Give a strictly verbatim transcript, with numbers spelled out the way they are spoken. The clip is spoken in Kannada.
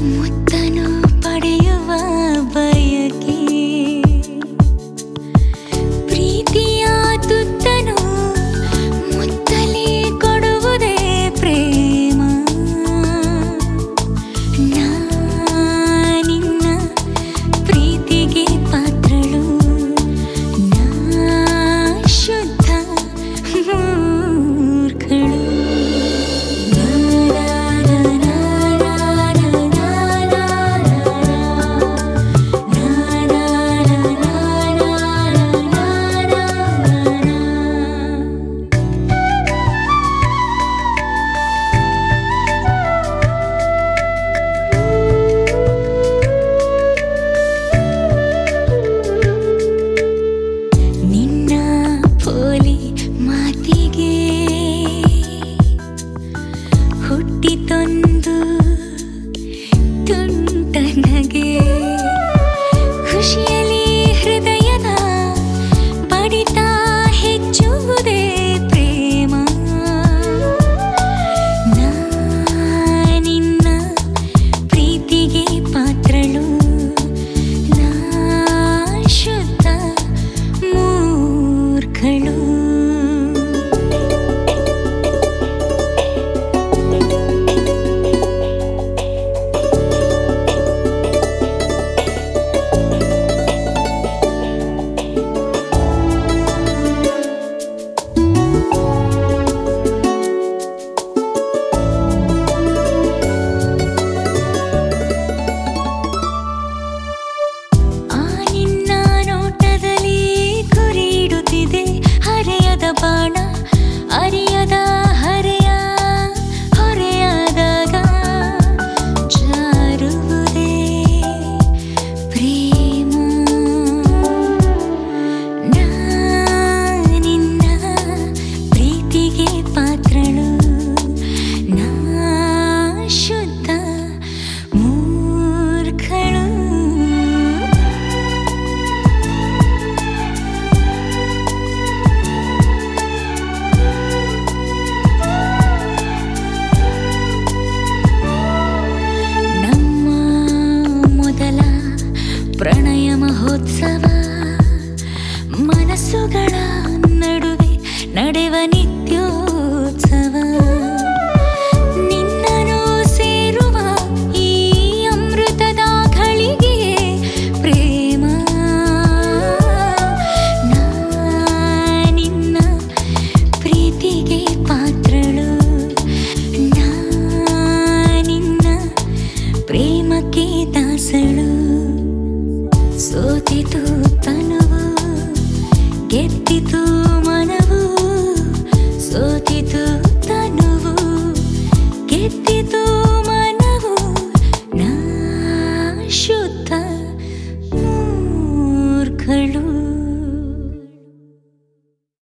ಮುತ್ತನು ಪಡೆಯುವ ಬಯಕೆ ಪ್ರೀತಿಯ ತುತ್ತನು ಮುತ್ತಲಿ ಕೊಡುವುದೇ ಪ್ರೇಮ ನಾನಿನ್ನ ಪ್ರೀತಿಗೆ ಪಾತ್ರಳು ನಾ ಶುದ್ಧ ಮೂರ್ಖಳು ನಿನ್ನ ಪೋಲಿ ಮಾತಿಗೆ ಹುಟ್ಟಿತೊಂದು ತುಂಟನಗೆ ಖುಷಿಯಲ್ಲಿ ಹೃದಯದ ಬಡಿತ ಹೆಚ್ಚುವುದೇ ಪ್ರೇಮ ನಾನಿನ್ನ ಪ್ರೀತಿಗೆ ಪಾತ್ರಳು ನಾ ಶುದ್ಧ ಮೂರ್ಖಳು ಆ ನಿನ್ನ ನೋಟದಲ್ಲಿ ಗುರಿಯಿಡುತ್ತಿದೆ ಹರೆಯದ ಬಾಣ ಅರಿಯದ ಹರೆಯ ಹೊರೆಯಾದಾಗ ಜಾರುವುದೇ ಪ್ರೇಮ ನಾನಿನ್ನ ಪ್ರೀತಿಗೆ ಪಾತ್ರಳು ನಾ ಶುದ್ಧ ಮೂರ್ಖಳು ನಮ್ಮ ಮೊದಲ ಪ್ರಣಯ ಮಹೋತ್ಸವ ಮನಸ್ಸುಗಳ ನಡುವೆ ನಡೆವ ನಿತ್ಯೋತ್ಸವ ನಿನ್ನನು ಸೇರುವ ಈ ಅಮೃತದ ಘಳಿಗೆ ಪ್ರೇಮ ನಾನಿನ್ನ ಪ್ರೀತಿಗೆ ಪಾತ್ರಳು ನಾನಿನ್ನ ಪ್ರೇಮಕ್ಕೆ ದಾಸಳು ಸೋತಿತು ತನು